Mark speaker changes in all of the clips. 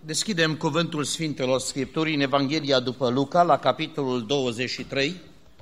Speaker 1: Deschidem cuvântul Sfintelor Scripturii în Evanghelia după Luca, la capitolul 23.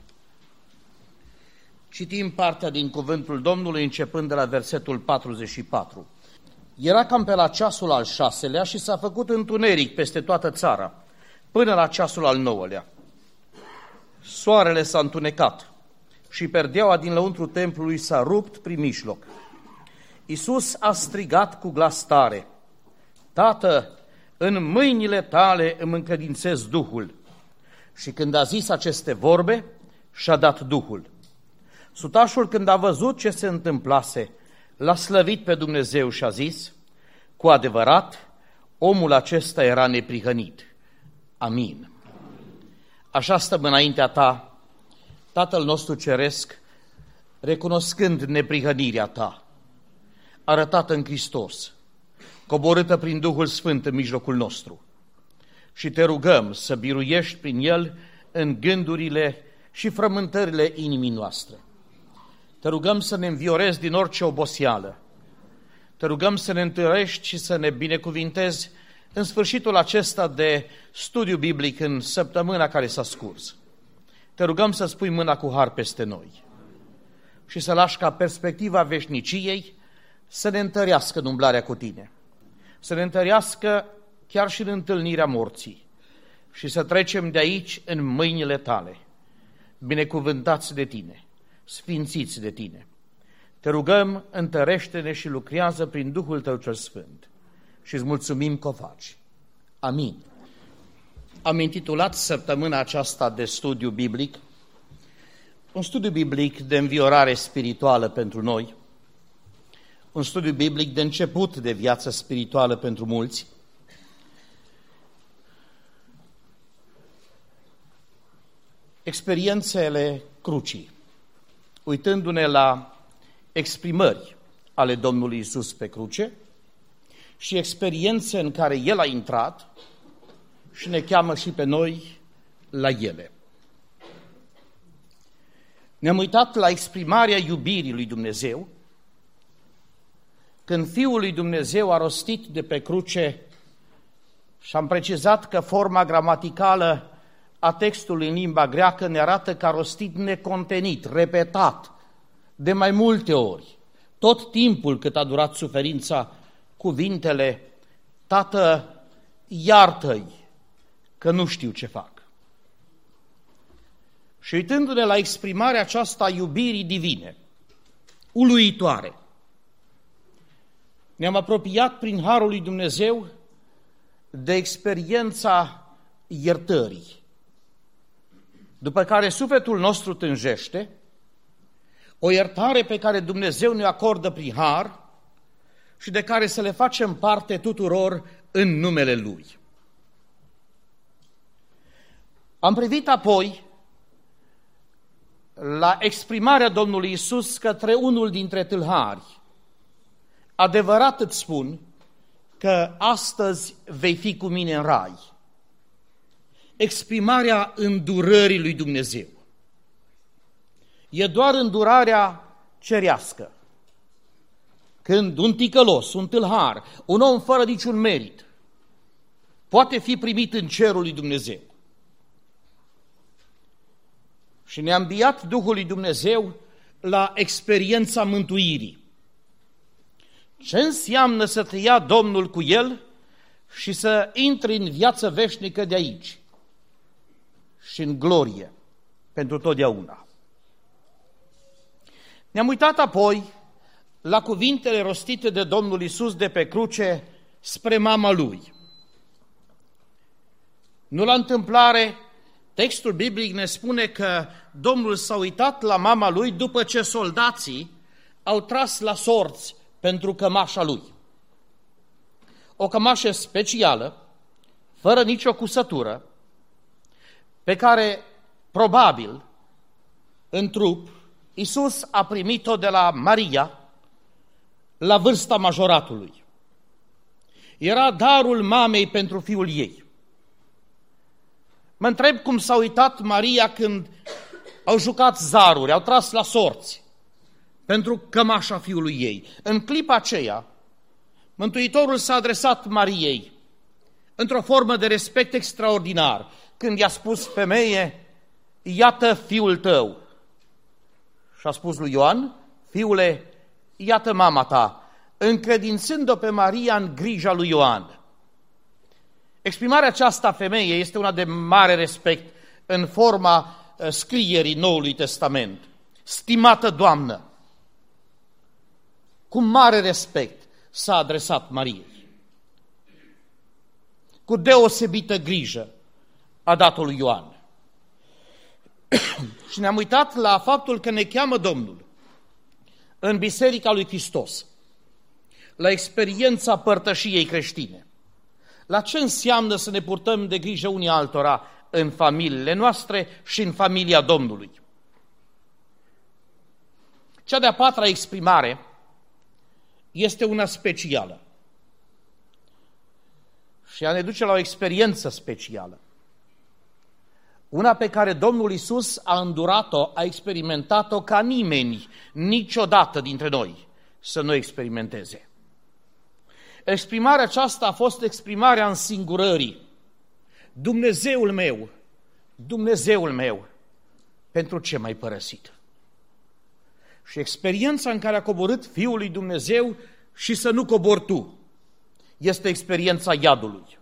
Speaker 1: Citim partea din cuvântul Domnului începând de la versetul 44. Era cam pe la ceasul al 6-lea și s-a făcut întuneric peste toată țara, până la ceasul al 9-lea. Soarele s-a întunecat și perdeaua din lăuntru templului s-a rupt prin mijloc. Iisus a strigat cu glas tare: Tată, în mâinile tale îmi încredințez Duhul. Și când a zis aceste vorbe, și-a dat Duhul. Sutașul, când a văzut ce se întâmplase, l-a slăvit pe Dumnezeu și a zis: cu adevărat, omul acesta era neprihănit. Amin. Așa stăm înaintea ta, Tatăl nostru ceresc, recunoscând neprihănirea ta, arătată în Hristos, coborâtă prin Duhul Sfânt în mijlocul nostru. Și te rugăm să biruiești prin El în gândurile și frământările inimii noastre. Te rugăm să ne înviorezi din orice oboseală. Te rugăm să ne întărești și să ne binecuvintezi în sfârșitul acesta de studiu biblic în săptămâna care s-a scurs. Te rugăm să spui mâna cu har peste noi și să lași ca perspectiva veșniciei să ne întărească în umblarea cu tine, să ne întărească chiar și în întâlnirea morții și să trecem de aici în mâinile tale, binecuvântați de tine, sfințiți de tine. Te rugăm, întărește-ne și lucrează prin Duhul tău cel Sfânt și îți mulțumim că o faci. Amin. Am intitulat săptămâna aceasta de studiu biblic, un studiu biblic de înviorare spirituală pentru noi, un studiu biblic de început de viață spirituală pentru mulți. Experiențele crucii, uitându-ne la exprimări ale Domnului Iisus pe cruce și experiențe în care El a intrat și ne cheamă și pe noi la ele. Ne-am uitat la exprimarea iubirii lui Dumnezeu, când Fiul lui Dumnezeu a rostit de pe cruce, și am precizat că forma gramaticală a textului în limba greacă ne arată că a rostit necontenit, repetat, de mai multe ori, tot timpul cât a durat suferința, cuvintele: Tată, iartă-i, că nu știu ce fac. Și uitându-ne la exprimarea aceasta a iubirii divine, uluitoare, ne-am apropiat prin harul lui Dumnezeu de experiența iertării, după care sufletul nostru tânjește, o iertare pe care Dumnezeu ne acordă prin har și de care să le facem parte tuturor în numele Lui. Am privit apoi la exprimarea Domnului Iisus către unul dintre tâlhari: adevărat îți spun că astăzi vei fi cu mine în rai. Exprimarea îndurării lui Dumnezeu. E doar îndurarea cerească, când un ticălos, un tâlhar, un om fără niciun merit, poate fi primit în cerul lui Dumnezeu. Și ne-a înviat Duhul lui Dumnezeu la experiența mântuirii. Ce înseamnă să te ia Domnul cu El și să intri în viață veșnică de aici și în glorie pentru totdeauna. Ne-am uitat apoi la cuvintele rostite de Domnul Iisus de pe cruce spre mama Lui. Nu la întâmplare, textul biblic ne spune că Domnul s-a uitat la mama Lui după ce soldații au tras la sorți pentru cămașa Lui. O cămașă specială, fără nicio cusătură, pe care, probabil, în trup, Iisus a primit-o de la Maria la vârsta majoratului. Era darul mamei pentru fiul ei. Mă întreb cum s-a uitat Maria când au jucat zaruri, au tras la sorți pentru cămașa fiului ei. În clipa aceea, Mântuitorul s-a adresat Mariei: într-o formă de respect extraordinar, când i-a spus: femeie, iată fiul tău. Și a spus lui Ioan: fiule, iată mama ta, încredințând-o pe Maria în grija lui Ioan. Exprimarea aceasta, femeie, este una de mare respect în forma scrierii Noului Testament. Stimată Doamnă, cu mare respect s-a adresat Mariei. Cu deosebită grijă a dat-o lui Ioan. Și ne-am uitat la faptul că ne cheamă Domnul în Biserica lui Hristos, la experiența părtășiei creștine, la ce înseamnă să ne purtăm de grijă unii altora în familiile noastre și în familia Domnului. Cea de-a patra exprimare este una specială și ea ne duce la o experiență specială. Una pe care Domnul Iisus a îndurat-o, a experimentat-o ca nimeni niciodată dintre noi să nu experimenteze. Exprimarea aceasta a fost exprimarea însingurării. Dumnezeul meu, Dumnezeul meu, pentru ce m-ai părăsit? Și experiența în care a coborât Fiul lui Dumnezeu și să nu cobori tu, este experiența iadului.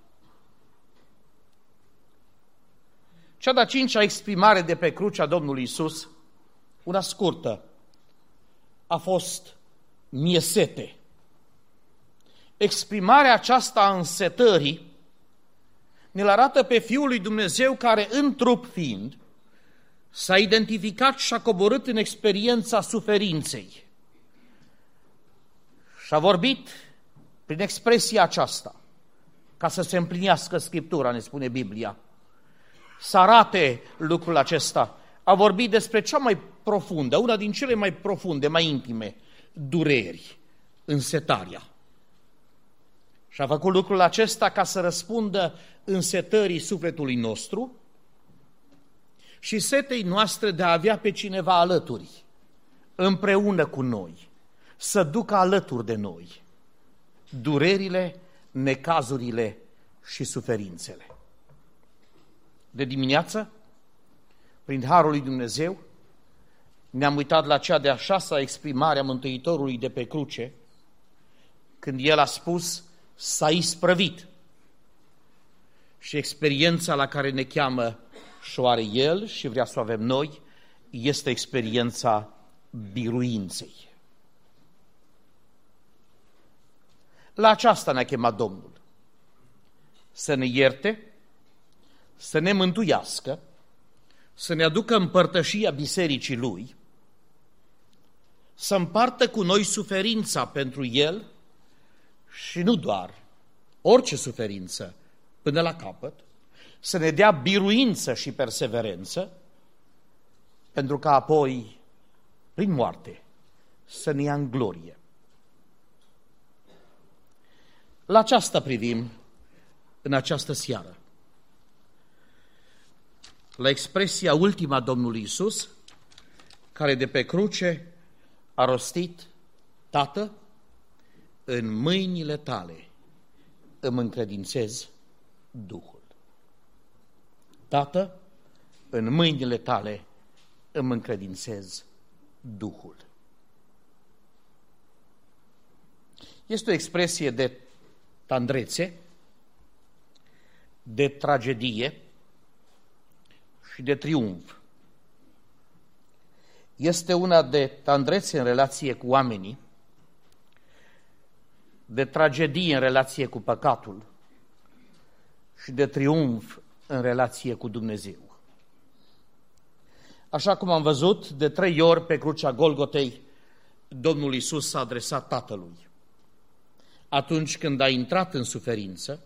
Speaker 1: Cea de-a cincea exprimare de pe crucea Domnului Iisus, una scurtă, a fost: mi-e sete. Exprimarea aceasta a însetării ne-l arată pe Fiul lui Dumnezeu care, în trup fiind, s-a identificat și a coborât în experiența suferinței. Și a vorbit prin expresia aceasta, ca să se împlinească Scriptura, ne spune Biblia, să arate lucrul acesta. A vorbit despre cea mai profundă, una din cele mai profunde, mai intime dureri, însetarea. Și a făcut lucrul acesta ca să răspundă însetării sufletului nostru și setei noastre de a avea pe cineva alături, împreună cu noi, să ducă alături de noi durerile, necazurile și suferințele. De dimineață, prin harul lui Dumnezeu, ne-am uitat la cea de-a șasea exprimare a Mântuitorului de pe cruce, când El a spus: s-a isprăvit. Și experiența la care ne cheamă și o are El și vrea să o avem noi, este experiența biruinței. La aceasta ne-a chemat Domnul. Să ne ierte, să ne mântuiască, să ne aducă împărtășia bisericii Lui, să împartă cu noi suferința pentru El și nu doar, orice suferință până la capăt, să ne dea biruință și perseverență, pentru că apoi, prin moarte, să ne ia în glorie. La aceasta privim în această seară. La expresia ultima Domnului Iisus, care de pe cruce a rostit: Tată, în mâinile tale îmi încredințez Duhul. Tată, în mâinile tale îmi încredințez Duhul. Este o expresie de tandrețe, de tragedie și de triumf. Este una de tandrețe în relație cu oamenii, de tragedie în relație cu păcatul și de triumf în relație cu Dumnezeu. Așa cum am văzut, de 3 ori pe crucea Golgotei, Domnul Iisus s-a adresat Tatălui. Atunci când a intrat în suferință,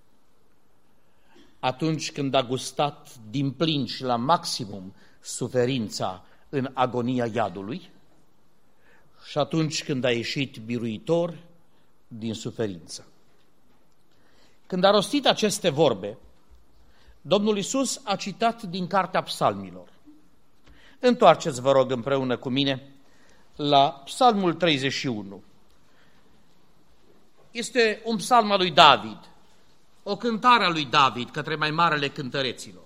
Speaker 1: atunci când a gustat din plin și la maximum suferința în agonia iadului și atunci când a ieșit biruitor din suferință. Când a rostit aceste vorbe, Domnul Iisus a citat din Cartea Psalmilor. Întoarceți, vă rog, împreună cu mine la Psalmul 31. Este un psalm al lui David, o cântare a lui David către mai marele cântăreților.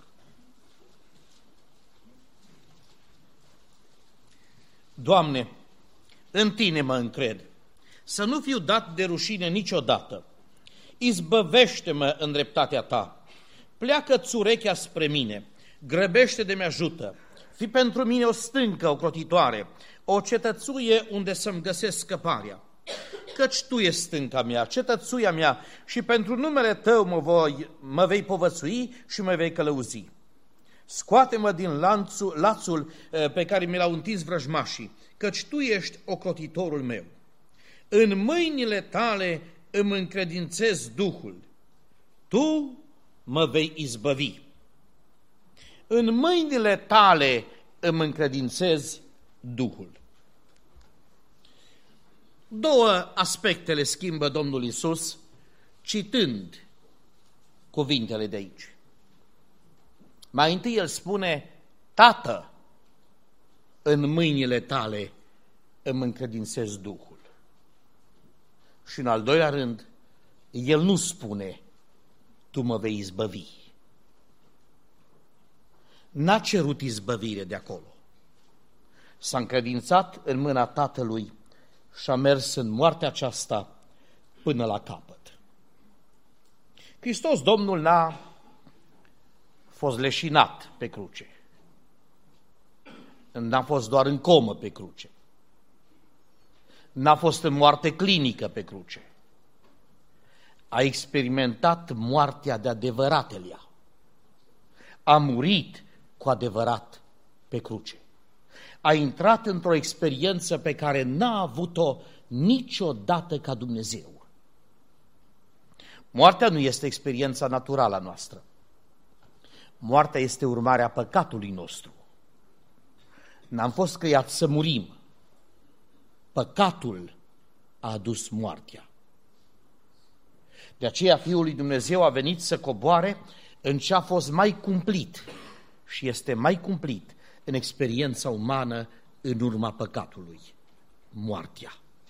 Speaker 1: Doamne, în Tine mă încred, să nu fiu dat de rușine niciodată. Izbăvește-mă în dreptatea Ta. Pleacă-ți urechea spre mine, grăbește de mi-ajută. Fii pentru mine o stâncă ocrotitoare, o cetățuie unde să-mi găsesc scăparea. Căci Tu ești stânca mea, cetățuia mea, și pentru numele Tău mă vei povățui și mă vei călăuzi. Scoate-mă din lațul pe care mi l-au întins vrăjmașii, căci Tu ești ocrotitorul meu. În mâinile Tale îmi încredințez Duhul. Tu mă vei izbăvi. În mâinile Tale îmi încredințez Duhul. Două aspecte le schimbă Domnul Iisus citând cuvintele de aici. Mai întâi El spune: Tată, în mâinile Tale îmi încredințez Duhul. Și în al doilea rând, El nu spune: Tu mă vei izbăvi. N-a cerut izbăvire de acolo. S-a încredințat în mâna Tatălui și a mers în moartea aceasta până la capăt. Hristos Domnul n-a fost leșinat pe cruce. N-a fost doar în comă pe cruce. N-a fost în moarte clinică pe cruce. A experimentat moartea de adevărat Elia. A murit cu adevărat pe cruce. A intrat într-o experiență pe care n-a avut-o niciodată ca Dumnezeu. Moartea nu este experiența naturală a noastră. Moartea este urmarea păcatului nostru. N-am fost creați să murim. Păcatul a adus moartea. De aceea Fiul lui Dumnezeu a venit să coboare în ce a fost mai cumplit și este mai cumplit în experiența umană în urma păcatului, moartea.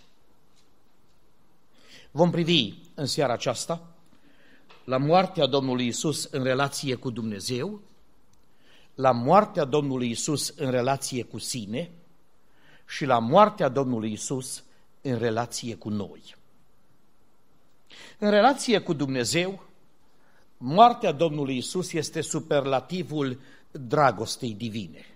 Speaker 1: Vom privi în seara aceasta la moartea Domnului Iisus în relație cu Dumnezeu, la moartea Domnului Iisus în relație cu sine și la moartea Domnului Iisus în relație cu noi. În relație cu Dumnezeu, moartea Domnului Iisus este superlativul dragostei divine.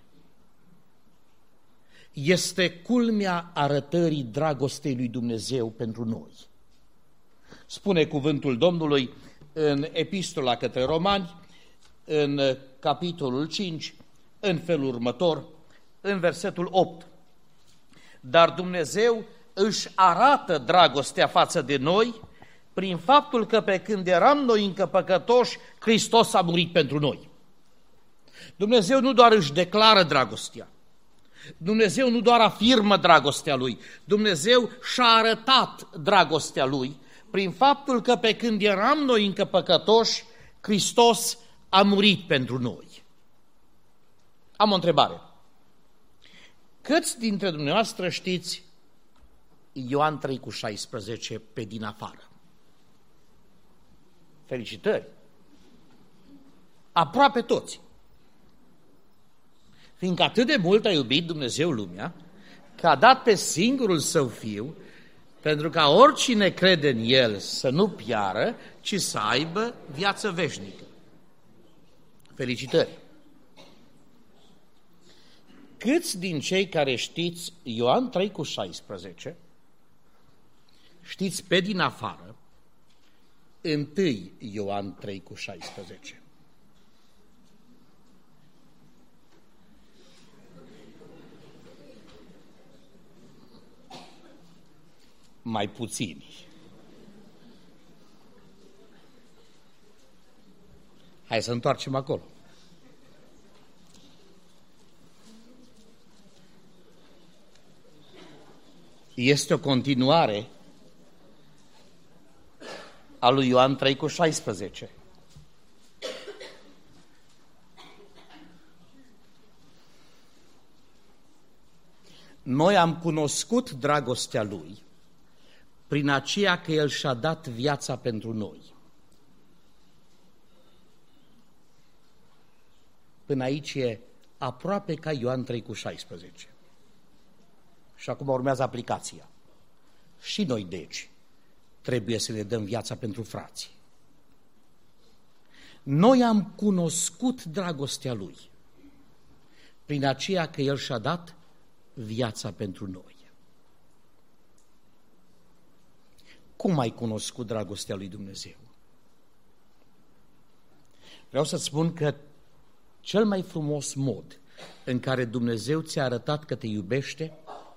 Speaker 1: Este culmea arătării dragostei lui Dumnezeu pentru noi. Spune cuvântul Domnului în Epistola către Romani, în capitolul 5, în felul următor, în versetul 8. Dar Dumnezeu își arată dragostea față de noi prin faptul că pe când eram noi încă păcătoși, Hristos a murit pentru noi. Dumnezeu nu doar își declară dragostea, Dumnezeu nu doar afirmă dragostea Lui, Dumnezeu și-a arătat dragostea Lui prin faptul că pe când eram noi încă păcătoși, Hristos a murit pentru noi. Am o întrebare. Câți dintre dumneavoastră știți Ioan 3,16 pe din afară? Felicitări! Aproape toți. Fiindcă atât de mult a iubit Dumnezeu lumea, că a dat pe singurul Său Fiu, pentru ca oricine crede în El să nu piară, ci să aibă viață veșnică. Felicitări! Câți din cei care știți Ioan 3,16 știți pe din afară 1 Ioan 3,16? Mai puțini. Hai să întoarcem acolo. Este o continuare a lui Ioan 3,16. Noi am cunoscut dragostea Lui prin aceea că El și-a dat viața pentru noi. Până aici e aproape ca Ioan 3,16. Și acum urmează aplicația. Și noi, deci, trebuie să ne dăm viața pentru frații. Noi am cunoscut dragostea Lui prin aceea că El și-a dat viața pentru noi. Cum ai cunoscut dragostea lui Dumnezeu? Vreau să-ți spun că cel mai frumos mod în care Dumnezeu ți-a arătat că te iubește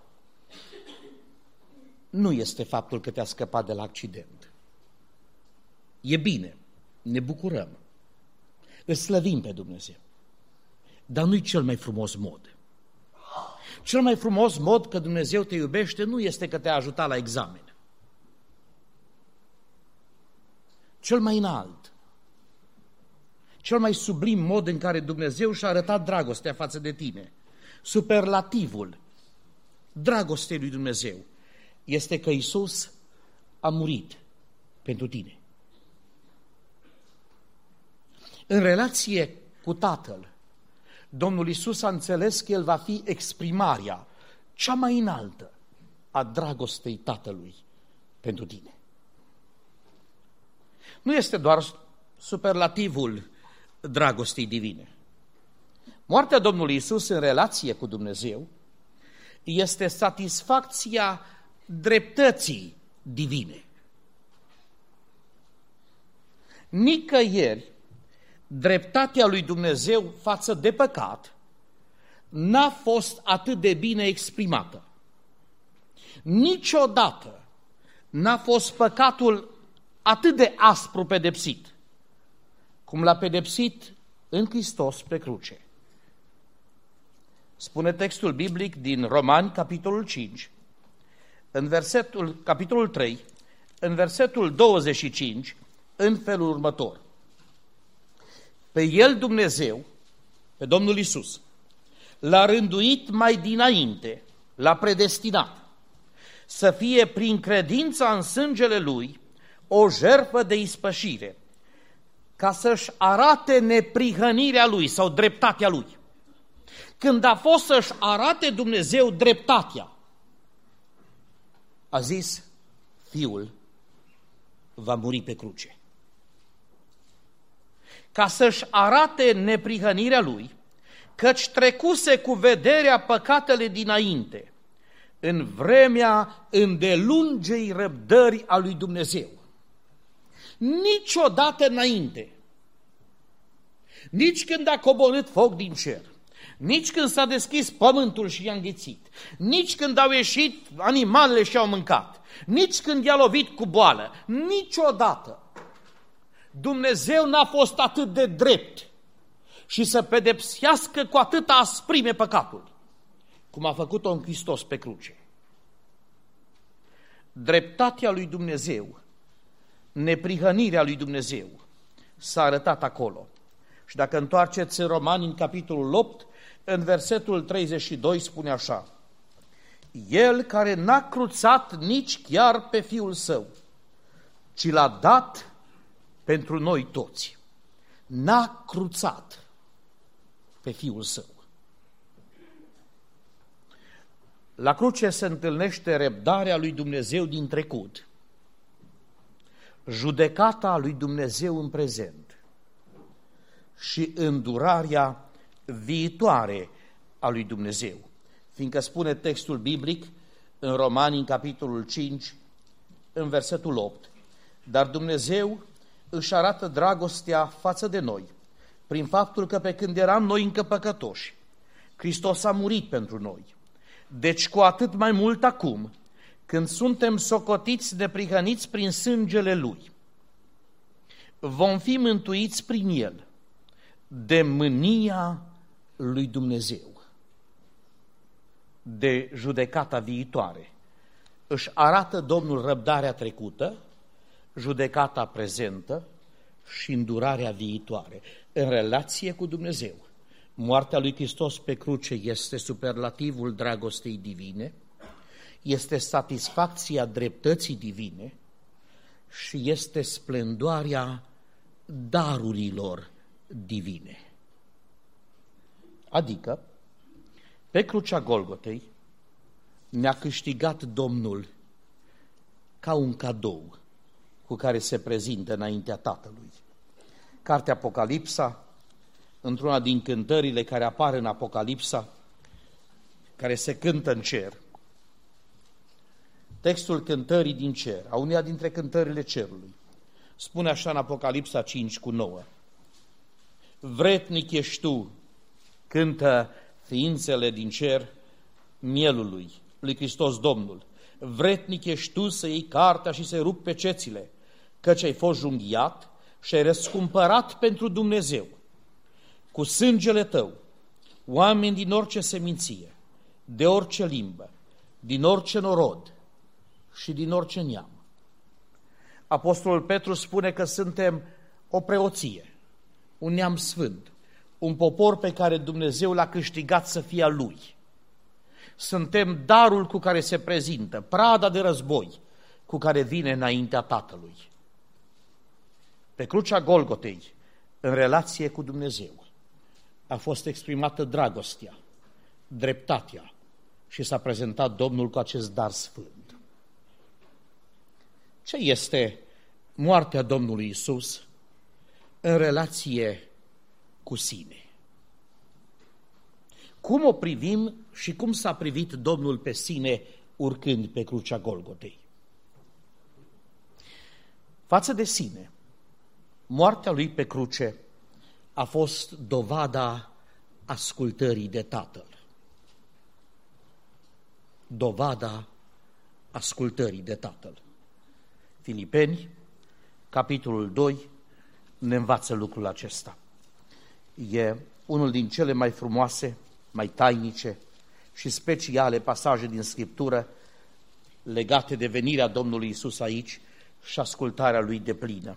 Speaker 1: nu este faptul că te-a scăpat de la accident. E bine, ne bucurăm, îl slăvim pe Dumnezeu, dar nu-i cel mai frumos mod. Cel mai frumos mod că Dumnezeu te iubește nu este că te-a ajutat la examen. Cel mai înalt, cel mai sublim mod în care Dumnezeu și-a arătat dragostea față de tine, superlativul dragostei lui Dumnezeu, este că Iisus a murit pentru tine. În relație cu Tatăl, Domnul Iisus a înțeles că El va fi exprimarea cea mai înaltă a dragostei Tatălui pentru tine. Nu este doar superlativul dragostei divine. Moartea Domnului Iisus în relație cu Dumnezeu este satisfacția dreptății divine. Nicăieri dreptatea lui Dumnezeu față de păcat n-a fost atât de bine exprimată. Niciodată n-a fost păcatul atât de aspru pedepsit, cum l-a pedepsit în Hristos pe cruce. Spune textul biblic din Romani, capitolul 5, capitolul 3, în versetul 25, în felul următor. Pe El Dumnezeu, pe Domnul Iisus, l-a rânduit mai dinainte, l-a predestinat, să fie prin credința în sângele Lui o jertfă de ispășire, ca să-și arate neprihănirea Lui sau dreptatea Lui. Când a fost să-și arate Dumnezeu dreptatea, a zis, Fiul va muri pe cruce. Ca să-și arate neprihănirea Lui, căci trecuse cu vederea păcatele dinainte, în vremea îndelungei răbdări a lui Dumnezeu. Niciodată înainte, nici când a coborât foc din cer, nici când s-a deschis pământul și i-a înghițit, nici când au ieșit animalele și au mâncat, nici când i-a lovit cu boală, niciodată Dumnezeu n-a fost atât de drept și să pedepsească cu atâta asprime păcatul, cum a făcut-o în Hristos pe cruce. Dreptatea lui Dumnezeu, neprihănirea lui Dumnezeu s-a arătat acolo. Și dacă întoarceți în Romani, în capitolul 8, în versetul 32 spune așa: El care n-a cruțat nici chiar pe Fiul Său, ci l-a dat pentru noi toți. N-a cruțat pe Fiul Său. La cruce se întâlnește răbdarea lui Dumnezeu din trecut, judecata lui Dumnezeu în prezent și îndurarea viitoare a lui Dumnezeu. Fiindcă spune textul biblic în Romani, în capitolul 5, în versetul 8, dar Dumnezeu își arată dragostea față de noi, prin faptul că pe când eram noi încă păcătoși, Hristos a murit pentru noi. Deci cu atât mai mult acum, când suntem socotiți neprihăniți prin sângele Lui, vom fi mântuiți prin El de mânia lui Dumnezeu, de judecata viitoare. Își arată Domnul răbdarea trecută, judecata prezentă și îndurarea viitoare în relație cu Dumnezeu. Moartea lui Hristos pe cruce este superlativul dragostei divine, este satisfacția dreptății divine și este splendoarea darurilor divine. Adică, pe crucea Golgotei ne-a câștigat Domnul ca un cadou cu care se prezintă înaintea Tatălui. Cartea Apocalipsa, într-una din cântările care apar în Apocalipsa, care se cântă în cer, textul cântării din cer, a uneia dintre cântările cerului, spune așa în Apocalipsa 5:9: Vretnic ești tu, cântă ființele din cer mielului, lui Hristos Domnul. Vretnic ești tu să iei cartea și să-i rupi pe cețile, căci ai fost junghiat și ai răscumpărat pentru Dumnezeu cu sângele tău oameni din orice seminție, de orice limbă, din orice norod și din orice neam. Apostolul Petru spune că suntem o preoție, un neam sfânt, un popor pe care Dumnezeu l-a câștigat să fie al Lui. Suntem darul cu care se prezintă, prada de război cu care vine înaintea Tatălui. Pe crucea Golgotei, în relație cu Dumnezeu, a fost exprimată dragostea, dreptatea și s-a prezentat Domnul cu acest dar sfânt. Ce este moartea Domnului Iisus în relație cu sine? Cum o privim și cum s-a privit Domnul pe sine urcând pe crucea Golgotei? Față de sine, moartea lui pe cruce a fost dovada ascultării de Tatăl. Dovada ascultării de Tatăl. Filipeni, capitolul 2, ne învață lucrul acesta. E unul din cele mai frumoase, mai tainice și speciale pasaje din Scriptură legate de venirea Domnului Iisus aici și ascultarea Lui deplină.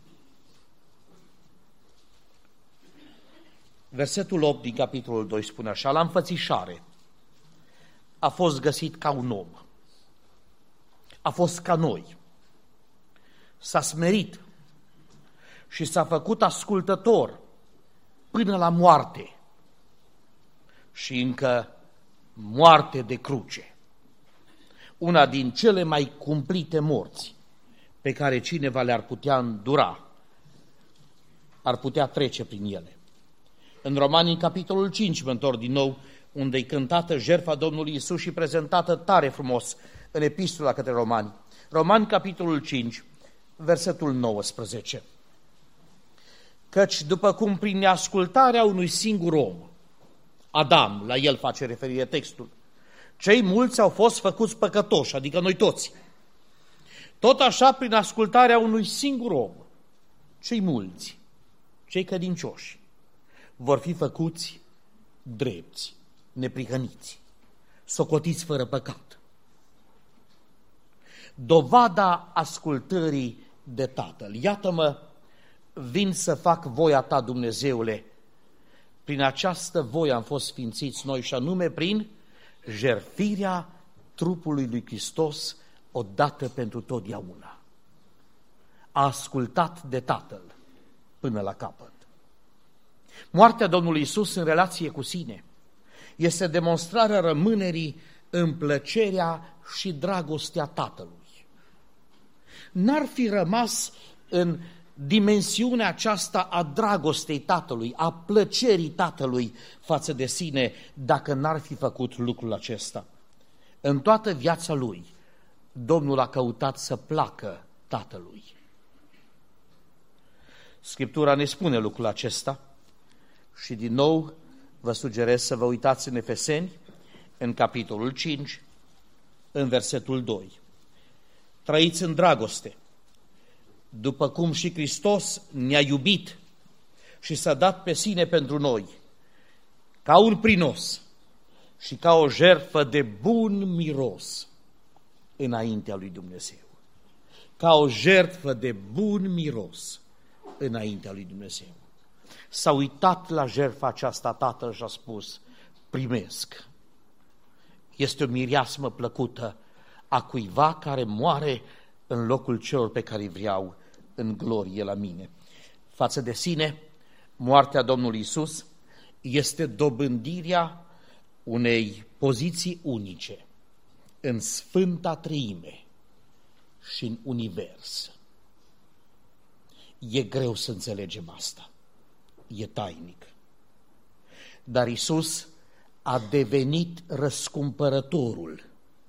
Speaker 1: Versetul 8 din capitolul 2 spune așa: la înfățișare a fost găsit ca un om, a fost ca noi, s-a smerit și s-a făcut ascultător până la moarte și încă moarte de cruce. Una din cele mai cumplite morți pe care cineva le-ar putea îndura, ar putea trece prin ele. În Romani, în capitolul 5, mă întorc din nou, unde e cântată jertfa Domnului Iisus și prezentată tare frumos în epistola către Romani. Romani, capitolul 5, versetul 19. Căci după cum prin neascultarea unui singur om, Adam, la el face referire textul, cei mulți au fost făcuți păcătoși, adică noi toți. Tot așa, prin ascultarea unui singur om, cei mulți, cei credincioși, vor fi făcuți drepți, neprihăniți, socotiți fără păcat. Dovada ascultării de Tatăl. Iată-mă, vin să fac voia ta, Dumnezeule. Prin această voie am fost sfințiți noi și anume prin jertfirea trupului lui Hristos odată pentru totdeauna. A ascultat de Tatăl până la capăt. Moartea Domnului Iisus în relație cu sine este demonstrarea rămânerii în plăcerea și dragostea Tatălui. N-ar fi rămas în dimensiunea aceasta a dragostei Tatălui, a plăcerii Tatălui față de sine, dacă n-ar fi făcut lucrul acesta. În toată viața Lui, Domnul a căutat să placă Tatălui. Scriptura ne spune lucrul acesta și din nou vă sugerez să vă uitați în Efeseni, în capitolul 5, în versetul 2. Trăiți în dragoste, după cum și Hristos ne-a iubit și s-a dat pe sine pentru noi, ca un prinos și ca o jertfă de bun miros înaintea lui Dumnezeu. Ca o jertfă de bun miros înaintea lui Dumnezeu. S-a uitat la jertfa aceasta Tatăl și a spus: primesc. Este o mireasmă plăcută a cuiva care moare în locul celor pe care îi vreau în glorie la mine. Față de sine, moartea Domnului Iisus este dobândirea unei poziții unice în Sfânta Treime și în univers. E greu să înțelegem asta, e tainic. Dar Iisus a devenit răscumpărătorul,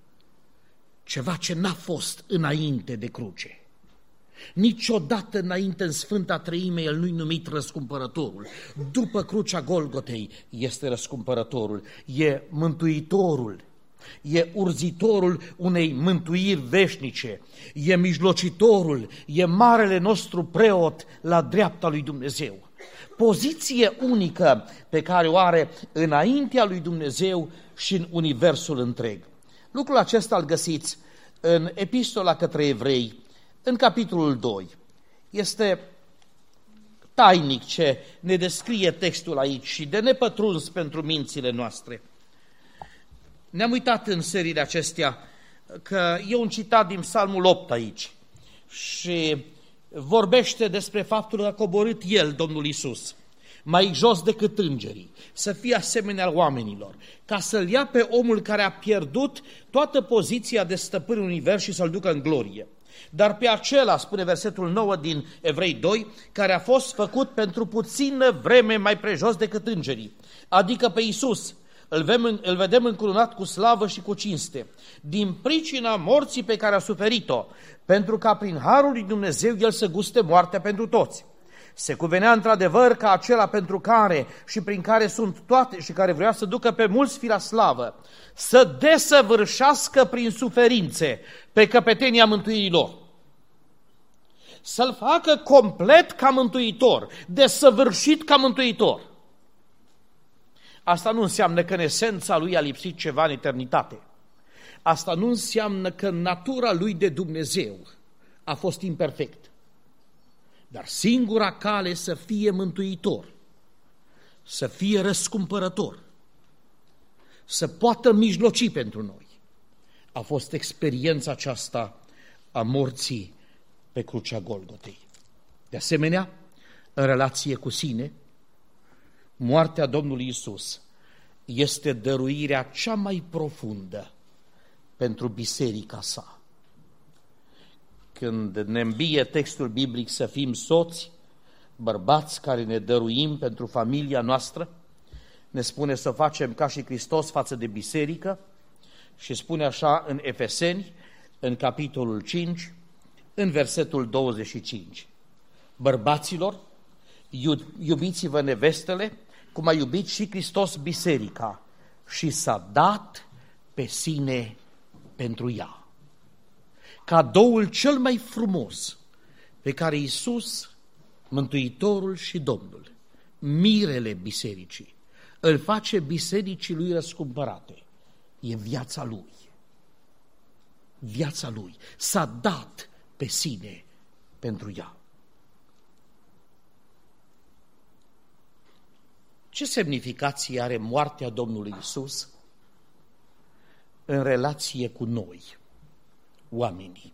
Speaker 1: ceva ce n-a fost înainte de cruce. Niciodată înainte în Sfânta Treime El nu-i numit răscumpărătorul. După crucea Golgotei este răscumpărătorul, e mântuitorul, e urzitorul unei mântuiri veșnice, e mijlocitorul, e marele nostru preot la dreapta lui Dumnezeu. Poziție unică pe care o are înaintea lui Dumnezeu și în universul întreg. Lucrul acesta îl găsiți în Epistola către Evrei, în capitolul 2. Este tainic ce ne descrie textul aici și de nepătruns pentru mințile noastre. Ne-am uitat în seriile acestea că e un citat din Psalmul 8 aici și vorbește despre faptul că a coborât El, Domnul Iisus, mai jos decât îngerii, să fie asemenea oamenilor, ca să-l ia pe omul care a pierdut toată poziția de stăpân în univers și să-l ducă în glorie. Dar pe acela, spune versetul 9 din Evrei 2, care a fost făcut pentru puțină vreme mai prejos decât îngerii, adică pe Iisus, îl vedem încununat cu slavă și cu cinste, din pricina morții pe care a suferit-o, pentru ca prin harul lui Dumnezeu El să guste moartea pentru toți. Se cuvenea într-adevăr ca acela pentru care și prin care sunt toate și care vrea să ducă pe mulți fi la slavă, să desăvârșească prin suferințe pe căpetenia mântuirii lor. Să-l facă complet ca mântuitor, desăvârșit ca mântuitor. Asta nu înseamnă că în esența lui a lipsit ceva în eternitate. Asta nu înseamnă că natura lui de Dumnezeu a fost imperfect. Dar singura cale să fie mântuitor, să fie răscumpărător, să poată mijloci pentru noi, a fost experiența aceasta a morții pe crucea Golgotei. De asemenea, în relație cu sine, moartea Domnului Iisus este dăruirea cea mai profundă pentru biserica sa. Când ne îmbie textul biblic să fim soți, bărbați care ne dăruim pentru familia noastră, ne spune să facem ca și Hristos față de biserică și spune așa în Efeseni, în capitolul 5, în versetul 25. Bărbaților, iubiți-vă nevestele, cum a iubit și Hristos biserica și s-a dat pe sine pentru ea. Cadoul cel mai frumos pe care Iisus, Mântuitorul și Domnul, mirele bisericii, îl face bisericii lui răscumpărate, e viața lui. Viața lui s-a dat pe sine pentru ea. Ce semnificație are moartea Domnului Iisus în relație cu noi, oamenii?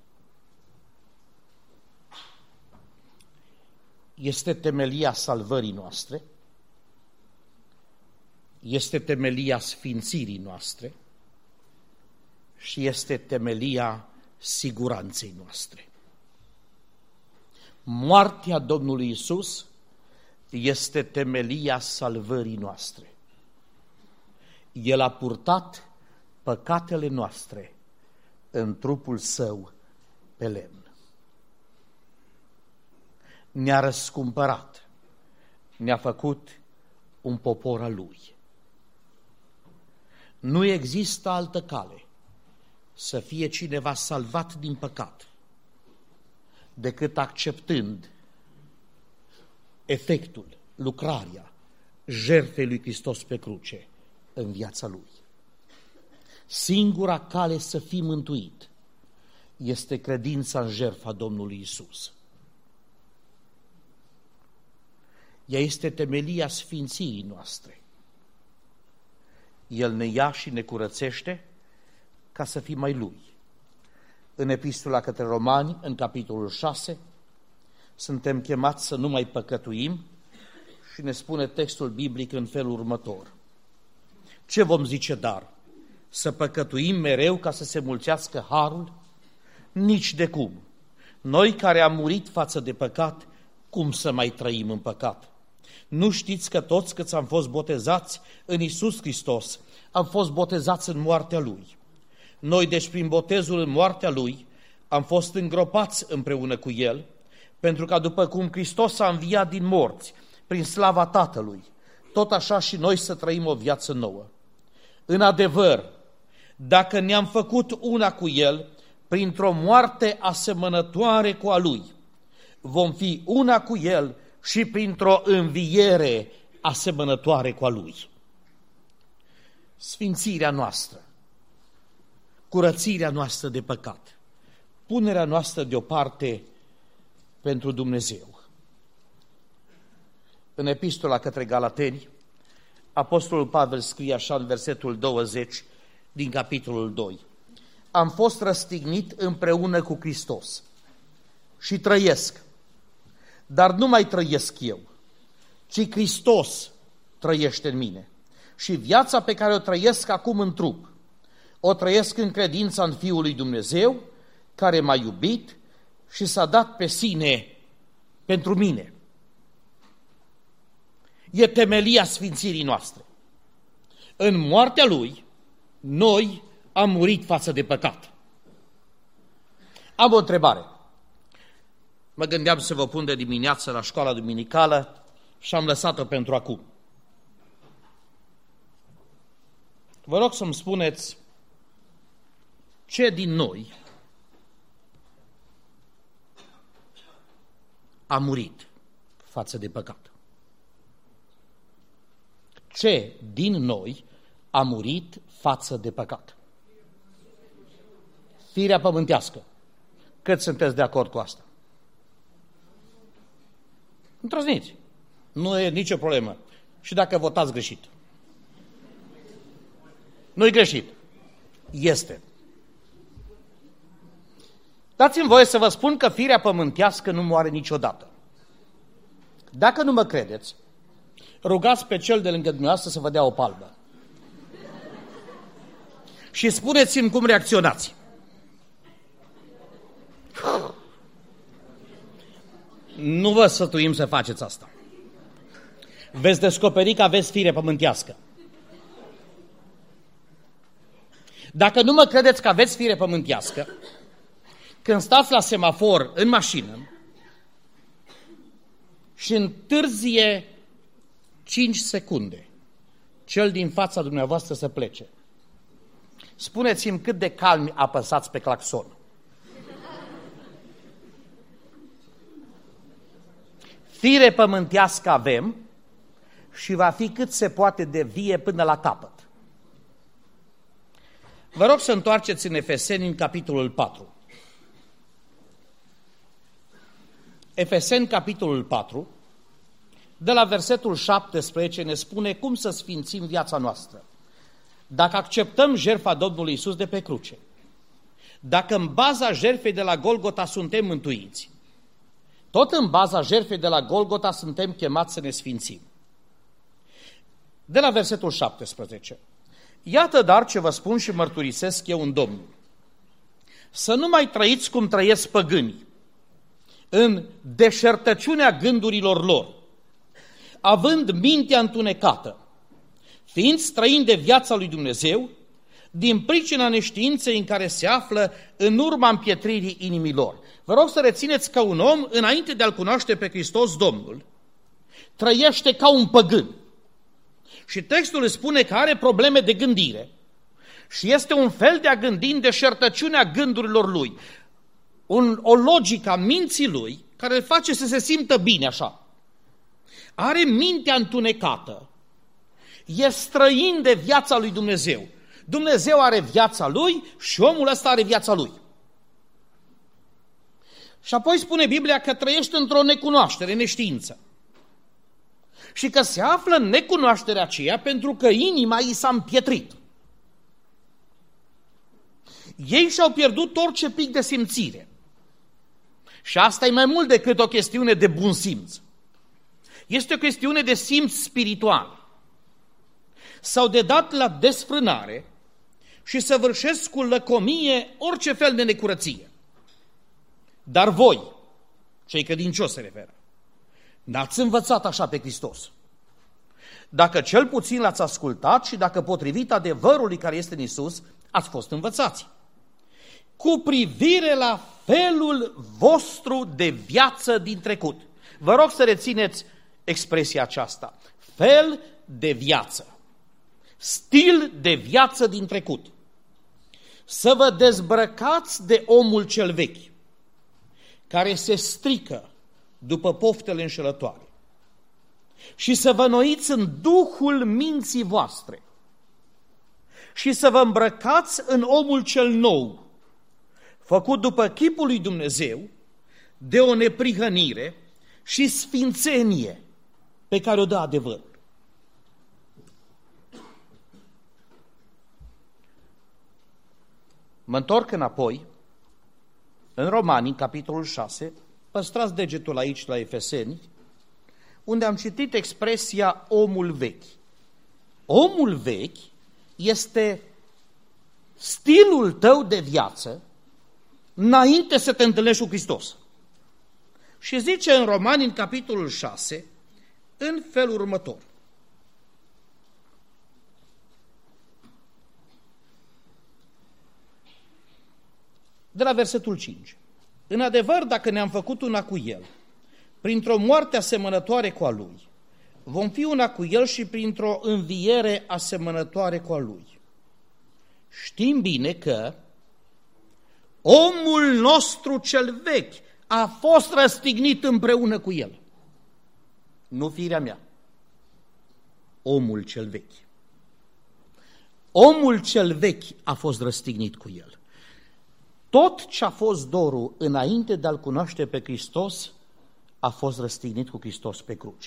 Speaker 1: Este temelia salvării noastre, este temelia sfințirii noastre și este temelia siguranței noastre. Moartea Domnului Iisus este temelia salvării noastre. El a purtat păcatele noastre în trupul său pe lemn. Ne-a răscumpărat, ne-a făcut un popor al lui. Nu există altă cale să fie cineva salvat din păcat decât acceptând efectul, lucrarea, jertfei lui Hristos pe cruce în viața lui. Singura cale să fii mântuit este credința în jertfa Domnului Iisus. Ea este temelia sfințirii noastre. El ne ia și ne curățește ca să fim mai lui. În Epistola către Romani, în capitolul 6, suntem chemați să nu mai păcătuim Și ne spune textul biblic în felul următor. Ce vom zice dar? Să păcătuim mereu ca să se mulțească harul? Nici de cum. Noi care am murit față de păcat, cum să mai trăim în păcat? Nu știți că toți câți am fost botezați în Iisus Hristos, am fost botezați în moartea Lui. Noi, deci, prin botezul în moartea Lui, am fost îngropați împreună cu El, pentru că după cum Hristos a înviat din morți, prin slava Tatălui, tot așa și noi să trăim o viață nouă. În adevăr, dacă ne-am făcut una cu El, printr-o moarte asemănătoare cu a Lui, vom fi una cu El și printr-o înviere asemănătoare cu a Lui. Sfințirea noastră, curățirea noastră de păcat, punerea noastră deoparte pentru Dumnezeu. În epistola către Galateni, Apostolul Pavel scrie așa în versetul 20 din capitolul 2. Am fost răstignit împreună cu Hristos și trăiesc, dar nu mai trăiesc eu, ci Hristos trăiește în mine. Și viața pe care o trăiesc acum în trup, o trăiesc în credința în Fiul lui Dumnezeu, care m-a iubit și s-a dat pe sine pentru mine. E temelia sfințirii noastre. În moartea Lui, noi am murit față de păcat. Am o întrebare. Mă gândeam să vă pun de dimineață la școala duminicală și am lăsat-o pentru acum. Vă rog să-mi spuneți ce din noi a murit față de păcat. Ce din noi a murit față de păcat? Firea pământească. Cât sunteți de acord cu asta? Îndrăzniți. Nu e nicio problemă. Și dacă votați greșit. Nu-i greșit. Este. Dați-mi voie să vă spun că firea pământească nu moare niciodată. Dacă nu mă credeți, rugați pe cel de lângă dumneavoastră să vă dea o palmă. Și spuneți-mi cum reacționați. Nu vă sfătuim să faceți asta. Veți descoperi că aveți fire pământească. Dacă nu mă credeți că aveți fire pământească, când stați la semafor în mașină și întârzie 5 secunde cel din fața dumneavoastră să plece, spuneți-mi cât de calmi apăsați pe claxon. Fire pământească avem și va fi cât se poate de vie până la capăt. Vă rog să întoarceți în Efeseni, în capitolul 4. Efeseni, capitolul 4, de la versetul 17 ne spune cum să sfințim viața noastră. Dacă acceptăm jertfa Domnului Iisus de pe cruce, dacă în baza jertfei de la Golgota suntem mântuiți, tot în baza jertfei de la Golgota suntem chemați să ne sfințim. De la versetul 17. Iată dar ce vă spun și mărturisesc eu în Domnul. Să nu mai trăiți cum trăiesc păgânii, în deșertăciunea gândurilor lor, având mintea întunecată, fiind străini de viața lui Dumnezeu, din pricina neștiinței în care se află în urma împietririi inimilor. Vă rog să rețineți că un om, înainte de a-L cunoaște pe Hristos Domnul, trăiește ca un păgân. Și textul îi spune că are probleme de gândire și este un fel de a gândi în deșertăciunea gândurilor lui. O logică a minții lui care îl face să se simtă bine așa. Are mintea întunecată. E străin de viața lui Dumnezeu. Dumnezeu are viața lui și omul ăsta are viața lui. Și apoi spune Biblia că trăiește într-o necunoaștere, neștiință. Și că se află în necunoașterea aceea pentru că inima i s-a împietrit. Ei și-au pierdut orice pic de simțire. Și asta e mai mult decât o chestiune de bun simț. Este o chestiune de simț spiritual sau de dat la desfrânare și săvârșesc cu lăcomie orice fel de necurăție. Dar voi, cei credincioși se referă, n-ați învățat așa pe Hristos. Dacă cel puțin l-ați ascultat și dacă potrivit adevărului care este în Iisus, ați fost învățați. Cu privire la felul vostru de viață din trecut. Vă rog să rețineți expresia aceasta. Fel de viață. Stil de viață din trecut. Să vă dezbrăcați de omul cel vechi, care se strică după poftele înșelătoare, și să vă noiți în duhul minții voastre și să vă îmbrăcați în omul cel nou, făcut după chipul lui Dumnezeu, de o neprihănire și sfințenie pe care o dă adevărul. Mă întorc înapoi, în Romani, capitolul 6, păstrați degetul aici la Efeseni, unde am citit expresia omul vechi. Omul vechi este stilul tău de viață înainte să te întâlnești cu Hristos. Și zice în Romani, în capitolul 6, în felul următor. De la versetul 5. În adevăr, dacă ne-am făcut una cu El, printr-o moarte asemănătoare cu a Lui, vom fi una cu El și printr-o înviere asemănătoare cu a Lui. Știm bine că omul nostru cel vechi a fost răstignit împreună cu El. Nu firea mea. Omul cel vechi. Omul cel vechi a fost răstignit cu El. Tot ce a fost dorul înainte de a-L cunoaște pe Hristos a fost răstignit cu Hristos pe cruce.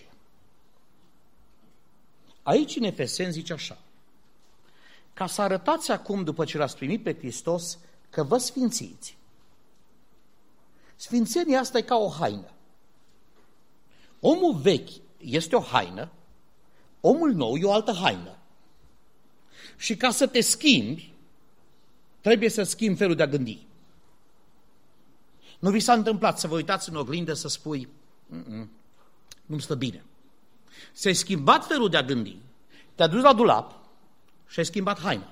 Speaker 1: Aici în Efeseni zice așa: ca să arătați acum, după ce l-ați primit pe Hristos, că vă sfințiți. Sfințenia asta e ca o haină. Omul vechi este o haină, omul nou e o altă haină. Și ca să te schimbi, trebuie să schimbi felul de a gândi. Nu vi s-a întâmplat să vă uitați în oglindă să spui, nu-mi stă bine. Ți-ai schimbat felul de a gândi, te-a dus la dulap și ai schimbat haina.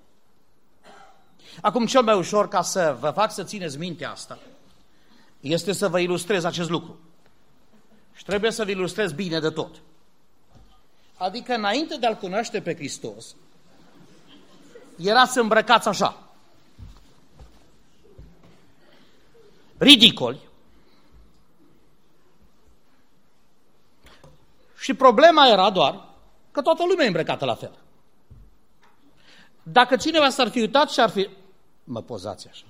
Speaker 1: Acum, cel mai ușor ca să vă fac să țineți mintea asta este să vă ilustrez acest lucru. Și trebuie să vă ilustrez bine de tot. Adică, înainte de a-L cunoaște pe Hristos, erați îmbrăcați așa. Ridicoli. Și problema era doar că toată lumea e îmbrăcată la fel. Dacă cineva s-ar fi uitat și ar fi... Mă pozați așa.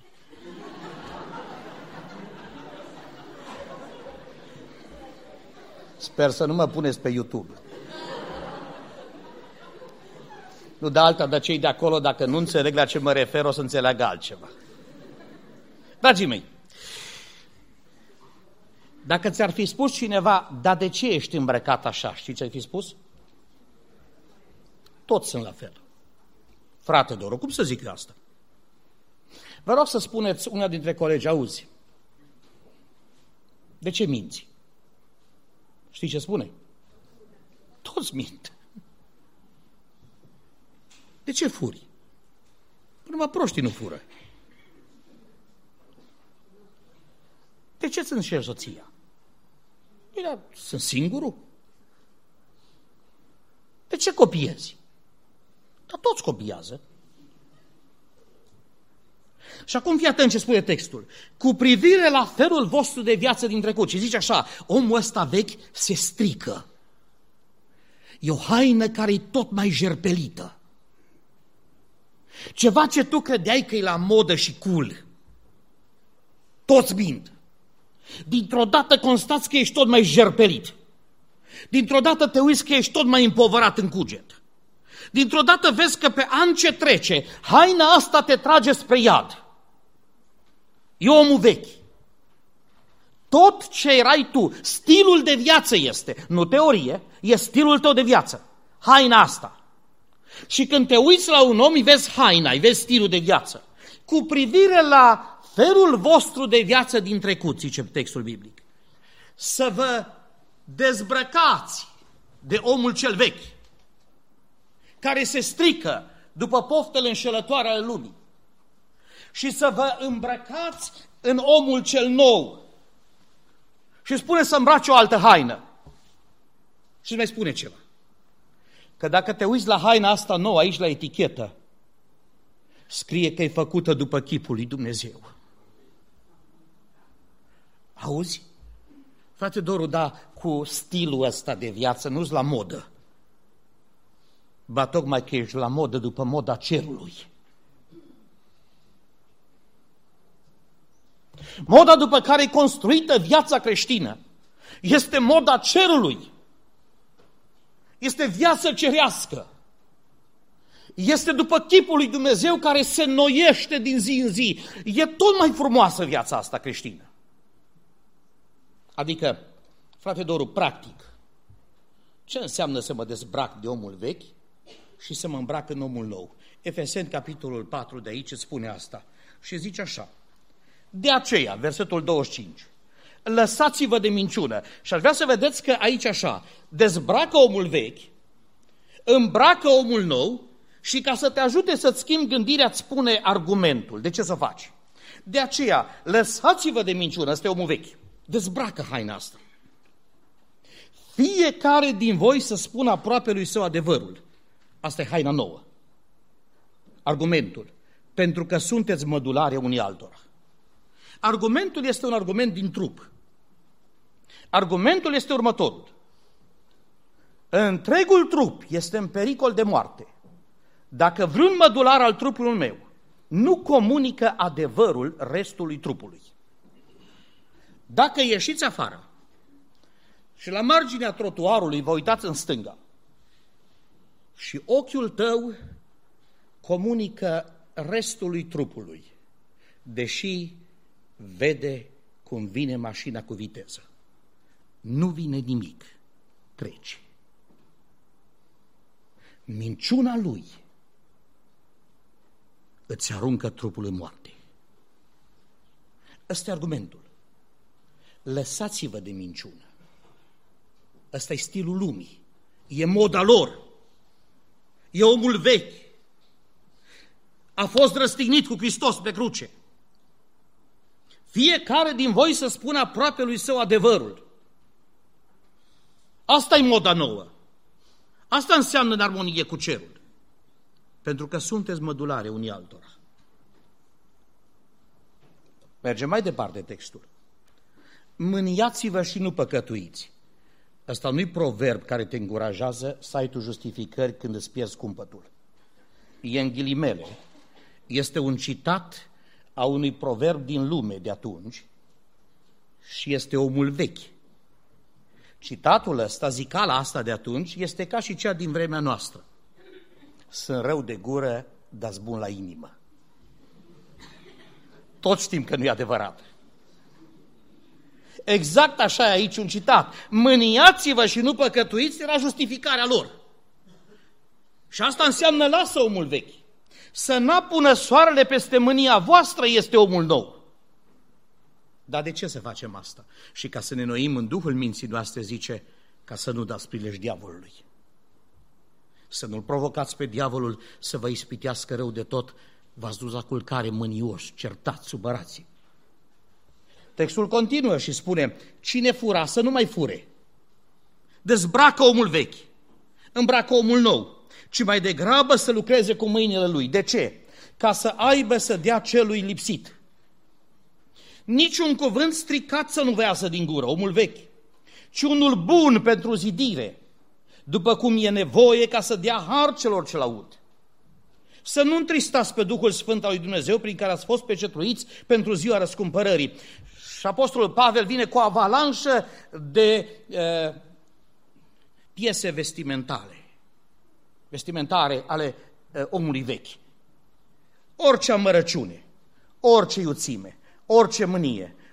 Speaker 1: Sper să nu mă puneți pe YouTube. Nu de alta, de cei de acolo, dacă nu înțeleg la ce mă refer, o să înțeleagă altceva. Dragii mei, dacă ți-ar fi spus cineva, dar de ce ești îmbrăcat așa? Știi ce ai fi spus? Toți sunt la fel. Frate Doru, cum să zic eu asta? Vă rog să spuneți una dintre colegi, auzi, de ce minți? Știi ce spune? Toți mint. De ce furi? Numai proștii nu fură. De ce îți înșeli soția? Bine, sunt singurul. De ce copiezi? Dar toți copiază. Și acum fii atent ce spune textul. Cu privire la felul vostru de viață din trecut. Și zice așa, omul ăsta vechi se strică. E o haină care e tot mai jerpelită. Ceva ce tu credeai că e la modă și cool. Toți mint. Dintr-o dată constați că ești tot mai jerpelit. Dintr-o dată te uiți că ești tot mai împovărat în cuget. Dintr-o dată vezi că pe an ce trece, haina asta te trage spre iad. E omul vechi. tot ce erai tu, stilul de viață este, nu teorie, e stilul tău de viață, haina asta. Și când te uiți la un om, îi vezi haina, îi vezi stilul de viață. Cu privire la felul vostru de viață din trecut, zice textul biblic, să vă dezbrăcați de omul cel vechi, care se strică după poftele înșelătoare ale lumii, și să vă îmbrăcați în omul cel nou. Și spune să îmbraci o altă haină. Și mai spune ceva. Că dacă te uiți la haina asta nouă, aici la etichetă, scrie că e făcută după chipul lui Dumnezeu. Auzi? Frate Doru, da, cu stilul ăsta de viață nu-s la modă. Ba tocmai că ești la modă după moda cerului. Moda după care e construită viața creștină este moda cerului. Este viață cerească. Este după chipul lui Dumnezeu care se înnoiește din zi în zi. E tot mai frumoasă viața asta creștină. Adică, frate Doru, practic, ce înseamnă să mă dezbrac de omul vechi și să mă îmbrac în omul nou? Efeseni, capitolul 4 de aici spune asta și zice așa. De aceea, versetul 25, lăsați-vă de minciună. Și aș vrea să vedeți că aici așa, dezbracă omul vechi, îmbracă omul nou și ca să te ajute să-ți schimbi gândirea, îți spune argumentul. De ce să faci? De aceea, lăsați-vă de minciună, ăsta e omul vechi. Dezbracă haina asta. Fiecare din voi să spună aproapelui său adevărul. Asta e haina nouă. Argumentul. Pentru că sunteți mădulare unii altora. Argumentul este un argument din trup. Argumentul este următorul. Întregul trup este în pericol de moarte. Dacă vreun mădular al trupului meu nu comunică adevărul restului trupului. Dacă ieșiți afară și la marginea trotuarului vă uitați în stânga și ochiul tău comunică restului trupului, deși vede cum vine mașina cu viteză. Nu vine nimic, treci. Minciuna lui îți aruncă trupul în moarte. Ăsta e argumentul. Lăsați-vă de minciună. Ăsta e stilul lumii. E moda lor. E omul vechi. A fost răstignit cu Hristos pe cruce. Fiecare din voi să spună aproapelui său adevărul. Asta e moda nouă. Asta înseamnă în armonie cu cerul. Pentru că sunteți mădulare unii altora. Mergem mai departe textul. Mâniați-vă și nu păcătuiți. Ăsta nu-i proverb care te încurajează să ai tu justificări când îți pierzi cumpătul. E în ghilimele. Este un citat a unui proverb din lume de atunci și este omul vechi. Citatul ăsta, zicala asta de atunci, este ca și cea din vremea noastră. Sunt rău de gură, dar-s bun la inimă. Toți știm că nu e adevărat. Exact așa e aici un citat. Mâniați-vă și nu păcătuiți, era justificarea lor. Și asta înseamnă lasă omul vechi. Să n-apună soarele peste mânia voastră este omul nou. Dar de ce să facem asta? Și ca să ne noim în duhul minții noastre, zice, ca să nu dați prilej diavolului. Să nu-l provocați pe diavolul să vă ispitească rău de tot, v-ați dus la culcare mânioși, certați, supărați. Textul continuă și spune, cine fura să nu mai fure. Dezbracă omul vechi, îmbracă omul nou, ci mai degrabă să lucreze cu mâinile lui. De ce? Ca să aibă să dea celui lipsit. Niciun cuvânt stricat să nu vă iasă din gură, omul vechi, ci unul bun pentru zidire, după cum e nevoie ca să dea har celor ce-l aud. Să nu întristați pe Duhul Sfânt al lui Dumnezeu prin care ați fost pecetluiți pentru ziua răscumpărării. Și Apostolul Pavel vine cu o avalanșă de piese vestimentare ale omului vechi. Orice amărăciune, orice iuțime, orice mânie,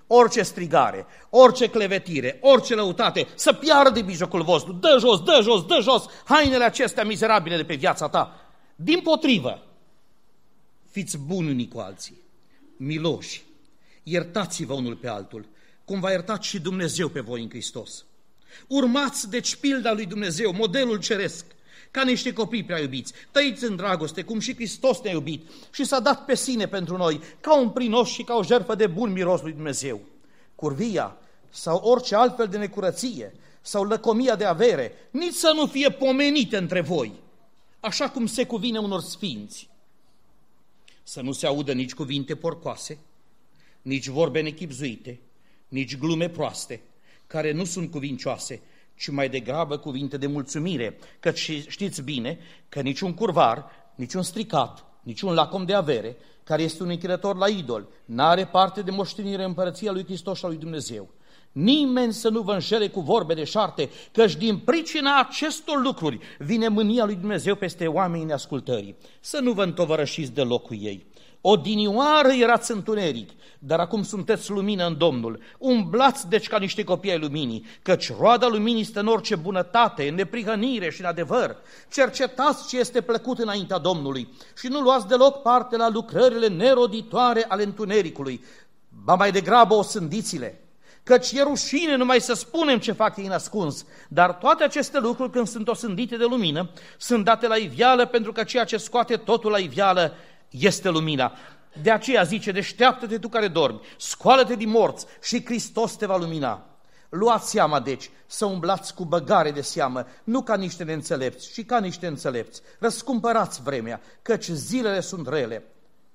Speaker 1: orice strigare, orice clevetire, orice lăutate, să piară de mijlocul vostru. Dă jos, dă jos, dă jos hainele acestea mizerabile de pe viața ta. Dimpotrivă, fiți buni unii cu alții, miloși, iertați-vă unul pe altul, cum v-a iertat și Dumnezeu pe voi în Hristos. Urmați deci pilda lui Dumnezeu, modelul ceresc, ca niște copii prea iubiți, tăiți în dragoste, cum și Hristos ne-a iubit și s-a dat pe sine pentru noi, ca un prinos și ca o jertfă de bun miros lui Dumnezeu. Curvia sau orice altfel de necurăție sau lăcomia de avere, nici să nu fie pomenite între voi, așa cum se cuvine unor sfinți. Să nu se audă nici cuvinte porcoase, nici vorbe nechibzuite, nici glume proaste, care nu sunt cuvincioase, ci mai degrabă cuvinte de mulțumire, căci știți bine că niciun curvar, niciun stricat, niciun lacom de avere, care este un închinător la idol, n-are parte de moștenire în împărăția lui Hristos și a lui Dumnezeu. Nimeni să nu vă înșele cu vorbe de șarte, căci din pricina acestor lucruri vine mânia lui Dumnezeu peste oamenii neascultării. Să nu vă întovărășiți deloc cu ei. Odinioară erați întuneric, dar acum sunteți lumină în Domnul. Umblați deci ca niște copii ai luminii, căci roada luminii stă în orice bunătate, în neprihănire și în adevăr. Cercetați ce este plăcut înaintea Domnului și nu luați deloc parte la lucrările neroditoare ale întunericului, ba mai degrabă osândiți-le. Căci e rușine numai să spunem ce fac ei ascuns, dar toate aceste lucruri, când sunt osândite de lumină, sunt date la iveală, pentru că ceea ce scoate totul la iveală este lumina. De aceea zice, deșteaptă-te tu care dormi, scoală-te din morți și Hristos te va lumina. Luați seama, deci, să umblați cu băgare de seamă, nu ca niște neînțelepți, ci ca niște înțelepți. Răscumpărați vremea, căci zilele sunt rele.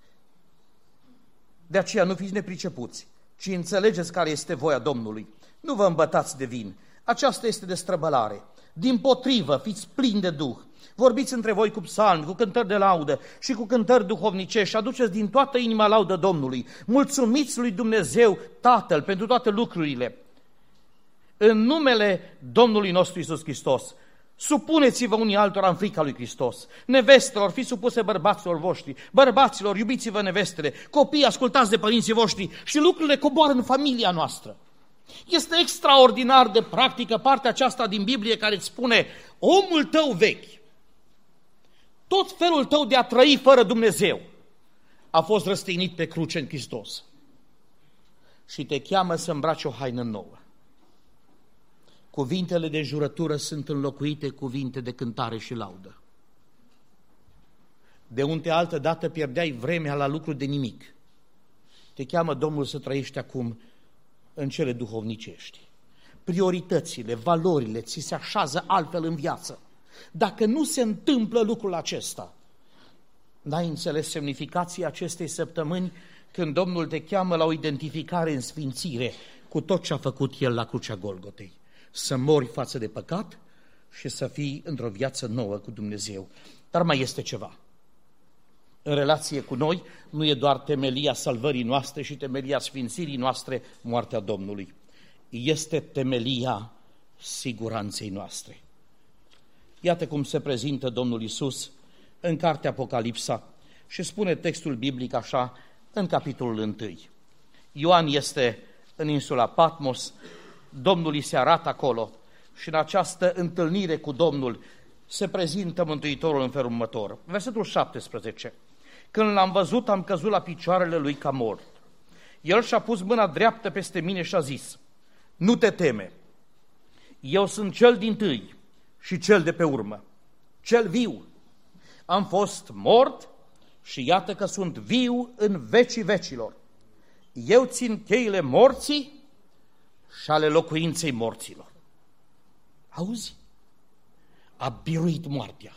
Speaker 1: De aceea nu fiți nepricepuți, ci înțelegeți care este voia Domnului. Nu vă îmbătați de vin, aceasta este destrăbălare. Dimpotrivă, fiți plini de Duh. Vorbiți între voi cu psalmi, cu cântări de laudă și cu cântări duhovnicești și aduceți din toată inima laudă Domnului. Mulțumiți lui Dumnezeu Tatăl pentru toate lucrurile. În numele Domnului nostru Iisus Hristos, supuneți-vă unii altora în frica lui Hristos. Nevestelor, fiți supuse bărbaților voștri, bărbaților, iubiți-vă nevestele, copii, ascultați de părinții voștri și lucrurile coboară în familia noastră. Este extraordinar de practică partea aceasta din Biblie care îți spune, omul tău vechi, tot felul tău de a trăi fără Dumnezeu a fost răstignit pe cruce în Hristos și te cheamă să îmbraci o haină nouă. Cuvintele de jurătură sunt înlocuite cuvinte de cântare și laudă. De unde altă dată pierdeai vremea la lucruri de nimic. Te cheamă Domnul să trăiești acum în cele duhovnicești. Prioritățile, valorile ți se așează altfel în viață. Dacă nu se întâmplă lucrul acesta, n-ai înțeles semnificația acestei săptămâni când Domnul te cheamă la o identificare în sfințire cu tot ce a făcut El la crucea Golgotei. Să mori față de păcat și să fii într-o viață nouă cu Dumnezeu. Dar mai este ceva. În relație cu noi nu e doar temelia salvării noastre și temelia sfințirii noastre, moartea Domnului. Este temelia siguranței noastre. Iată cum se prezintă Domnul Iisus în cartea Apocalipsa și spune textul biblic așa în capitolul 1. Ioan este în insula Patmos, Domnul îi se arată acolo și în această întâlnire cu Domnul se prezintă Mântuitorul în felul următor. Versetul 17. Când l-am văzut, am căzut la picioarele lui ca mort. El și-a pus mâna dreaptă peste mine și a zis, nu te teme, eu sunt cel dintâi și cel de pe urmă, cel viu. Am fost mort și iată că sunt viu în vecii vecilor. Eu țin cheile morții și ale locuinței morților. Auzi? A biruit moartea.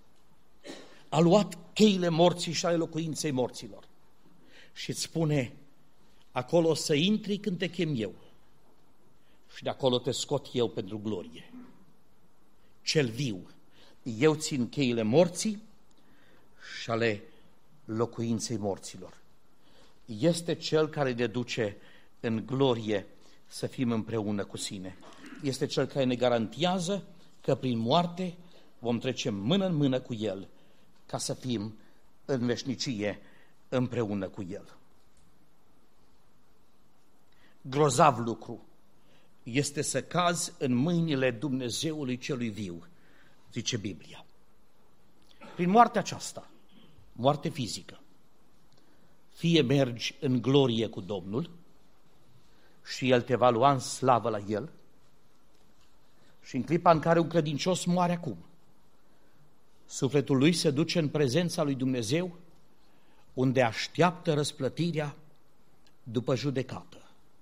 Speaker 1: A luat cheile morții și ale locuinței morților. Și îți spune, acolo o să intri când te chem eu. Și de acolo te scot eu pentru glorie. Cel viu. Eu țin cheile morții și ale locuinței morților. Este Cel care ne duce în glorie să fim împreună cu sine. Este Cel care ne garantează că prin moarte vom trece mână în mână cu El ca să fim în veșnicie împreună cu El. grozav lucru este să cazi în mâinile Dumnezeului celui viu, zice Biblia. Prin moartea aceasta, moarte fizică, fie mergi în glorie cu Domnul și El te va lua în slavă la El, și în clipa în care un credincios moare acum, sufletul lui se duce în prezența lui Dumnezeu, unde așteaptă răsplătirea după judecată.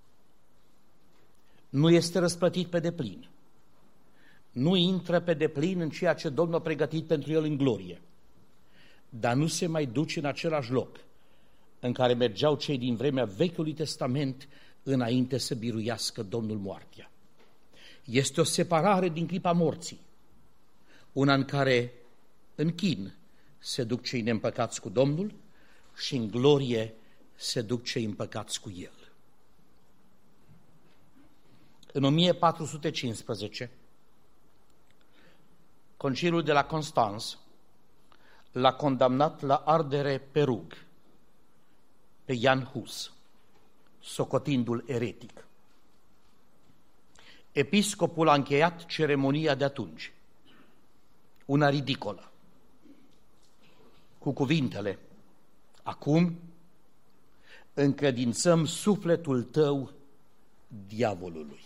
Speaker 1: Nu este răsplătit pe deplin. Nu intră pe deplin în ceea ce Domnul a pregătit pentru el în glorie, dar nu se mai duce în același loc în care mergeau cei din vremea Vechiului Testament înainte să biruiască Domnul moartea. Este o separare din clipa morții, una în care în chin se duc cei neîmpăcați cu Domnul și în glorie se duc cei împăcați cu El. În 1415, Conciliul de la Constanța l-a condamnat la ardere pe rug pe Jan Hus, socotindu-l eretic. Episcopul a încheiat ceremonia de atunci, una ridicolă, cu cuvintele: acum încredințăm sufletul tău diavolului.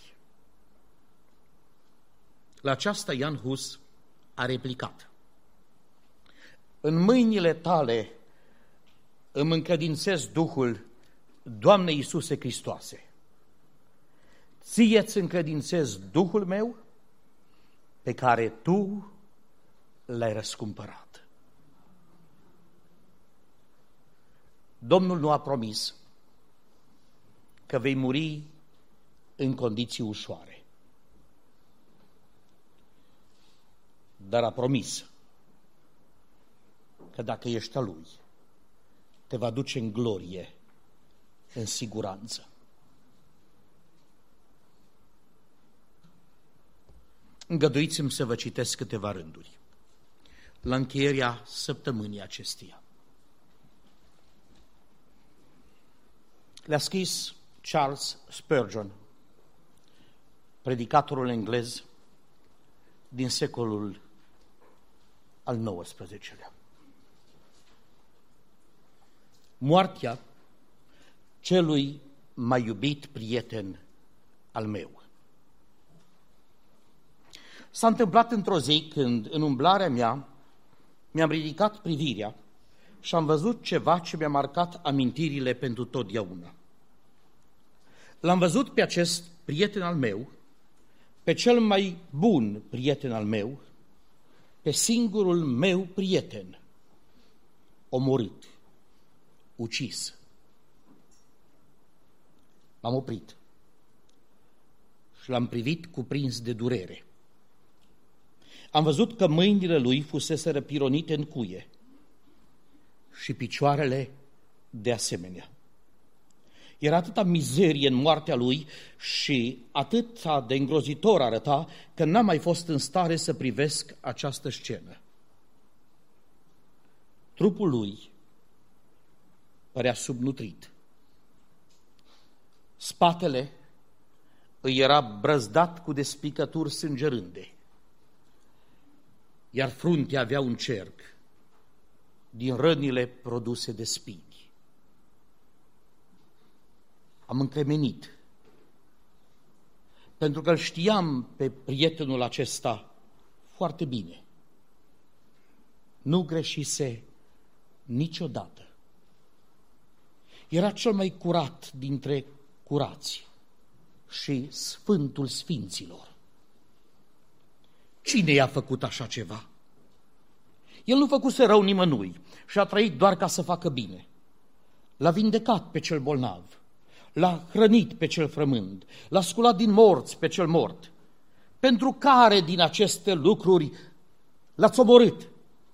Speaker 1: La aceasta Jan Hus a replicat: în mâinile tale îmi încredințez Duhul, Doamne Iisuse Hristoase. Ție-ți încredințez Duhul meu pe care Tu l-ai răscumpărat. Domnul nu a promis că vei muri în condiții ușoare, dar a promis că dacă ești a Lui, te va duce în glorie, în siguranță. Îngăduiți-mi să vă citesc câteva rânduri la încheierea săptămânii acesteia. Le-a scris Charles Spurgeon, predicatorul englez din secolul al XIX-lea. Moartea celui mai iubit prieten al meu. S-a întâmplat într-o zi când, în umblarea mea, mi-am ridicat privirea și am văzut ceva ce mi-a marcat amintirile pentru totdeauna. L-am văzut pe acest prieten al meu, pe cel mai bun prieten al meu, pe singurul meu prieten, omorât, ucis. M-am oprit și l-am privit cuprins de durere. Am văzut că mâinile lui fuseseră pironite în cuie și picioarele de asemenea. Era atâta mizerie în moartea lui și atâta de îngrozitor arăta că n-am mai fost în stare să privesc această scenă. Trupul lui părea subnutrit. Spatele îi era brăzdat cu despicături sângerânde, iar fruntea avea un cerc din rănile produse de spini. Am încremenit, pentru că îl știam pe prietenul acesta foarte bine. Nu greșise niciodată. Era cel mai curat dintre curați și Sfântul Sfinților. Cine i-a făcut așa ceva? El nu făcuse rău nimănui și a trăit doar ca să facă bine. L-a vindecat pe cel bolnav, l-a hrănit pe cel frămând, l-a sculat din morți pe cel mort. Pentru care din aceste lucruri l-ați omorât?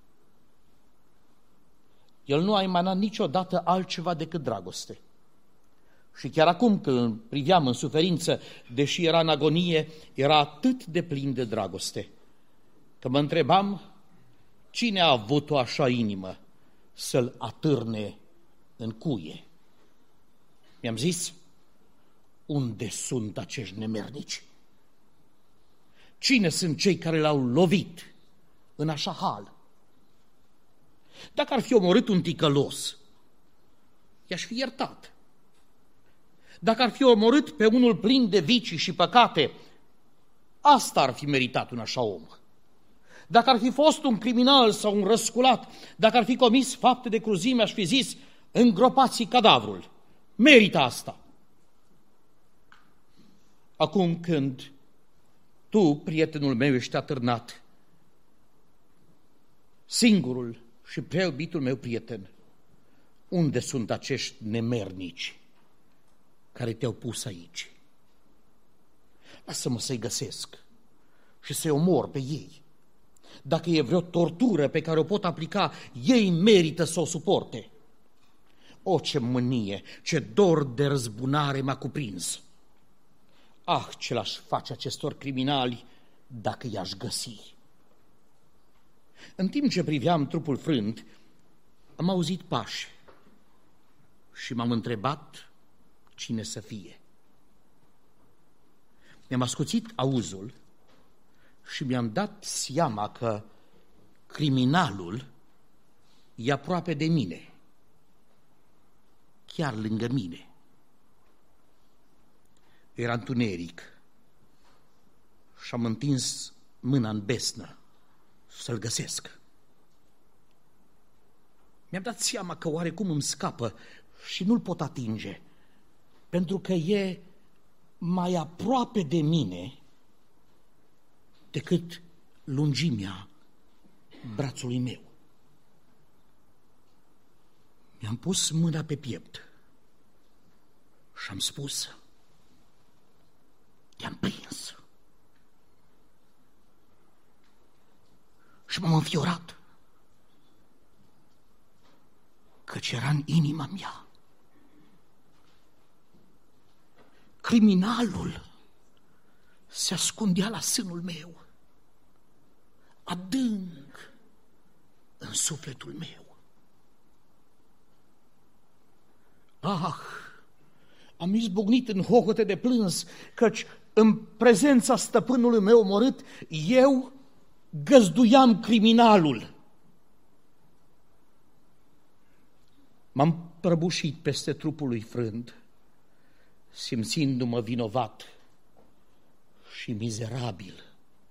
Speaker 1: El nu a emanat niciodată altceva decât dragoste. Și chiar acum când priveam în suferință, deși era în agonie, era atât de plin de dragoste, că mă întrebam cine a avut o așa inimă să-l atârne în cuie. Mi-am zis, unde sunt acești nemernici? Cine sunt cei care l-au lovit în așa hal? Dacă ar fi omorât un ticălos, i-aș fi iertat. Dacă ar fi omorât pe unul plin de vicii și păcate, asta ar fi meritat un așa om. Dacă ar fi fost un criminal sau un răsculat, dacă ar fi comis fapte de cruzime, aș fi zis, îngropați cadavrul. Merită asta. Acum când tu, prietenul meu, ești atârnat, singurul și prea iubitul meu prieten, unde sunt acești nemernici care te-au pus aici? Lasă-mă să-i găsesc și să-i omor pe ei. Dacă e vreo tortură pe care o pot aplica, ei merită să o suporte. O, ce mânie, ce dor de răzbunare m-a cuprins! Ah, ce l-aș face acestor criminali dacă i-aș găsi! În timp ce priveam trupul frânt, am auzit pași și m-am întrebat cine să fie. Mi-am ascuțit auzul și mi-am dat seama că criminalul e aproape de mine, chiar lângă mine. Era întuneric și am întins mâna în besnă să-l găsesc. Mi-am dat seama că oarecum îmi scapă și nu-l pot atinge, pentru că e mai aproape de mine decât lungimea brațului meu. Mi-am pus mâna pe piept și am spus: te-am prins. Și m-am înfiorat, căci era în inima mea. Criminalul se ascundea la sânul meu, adânc în sufletul meu. Ah, am izbucnit în hohote de plâns, căci în prezența stăpânului meu omorât, eu găzduiam criminalul. M-am prăbușit peste trupul lui frânt, simțindu-mă vinovat și mizerabil.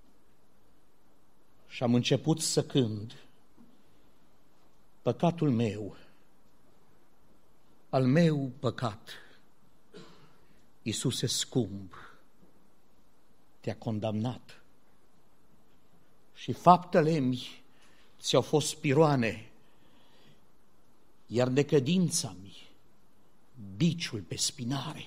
Speaker 1: Și am început să cânt: păcatul meu, al meu păcat, Iisuse scump, te-a condamnat și faptele-mi ți-au fost piroane, iar necădința-mi biciul pe spinare.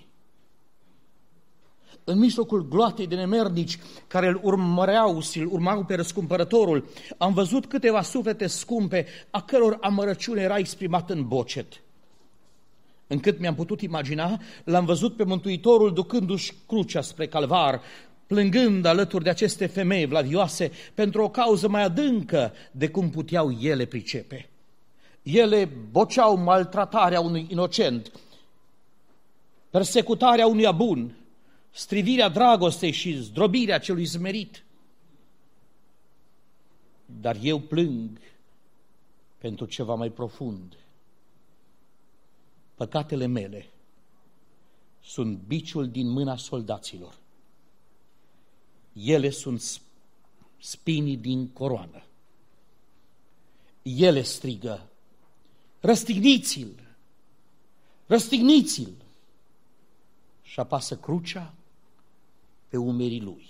Speaker 1: În mijlocul gloatei de nemernici care îl urmăreau și îl urmau pe răscumpărătorul, am văzut câteva suflete scumpe a căror amărăciune era exprimată în bocet. Încât mi-am putut imagina, l-am văzut pe Mântuitorul ducându-și crucea spre calvar, plângând alături de aceste femei vlavioase pentru o cauză mai adâncă de cum puteau ele pricepe. Ele boceau maltratarea unui inocent, persecutarea unuia bun, strivirea dragostei și zdrobirea celui smerit. Dar eu plâng pentru ceva mai profund. Păcatele mele sunt biciul din mâna soldaților. Ele sunt spinii din coroană. Ele strigă: răstigniți-l! Răstigniți-l! Și apasă crucea pe umerii lui.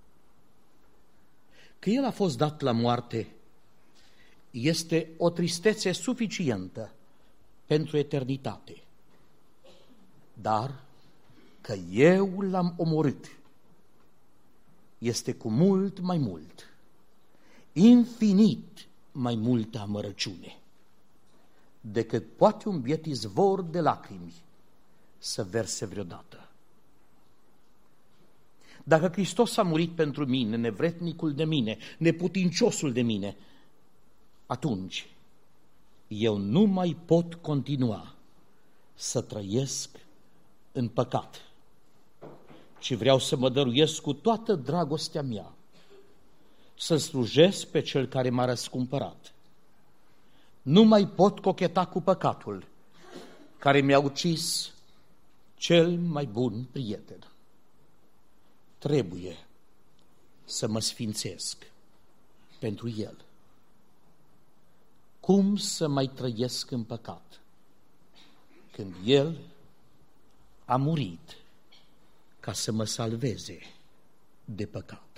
Speaker 1: Că el a fost dat la moarte este o tristețe suficientă pentru eternitate. Dar că eu l-am omorât este cu mult mai mult, infinit mai multă amărăciune, decât poate un biet izvor de lacrimi să verse vreodată. Dacă Hristos a murit pentru mine, nevretnicul de mine, neputinciosul de mine, atunci eu nu mai pot continua să trăiesc în păcat. ci vreau să mă dăruiesc cu toată dragostea mea, să slujesc pe Cel care m-a răscumpărat. Nu mai pot cocheta cu păcatul, care mi-a ucis cel mai bun prieten. Trebuie să mă sfințesc pentru El. Cum să mai trăiesc în păcat când El a murit ca să mă salveze de păcat?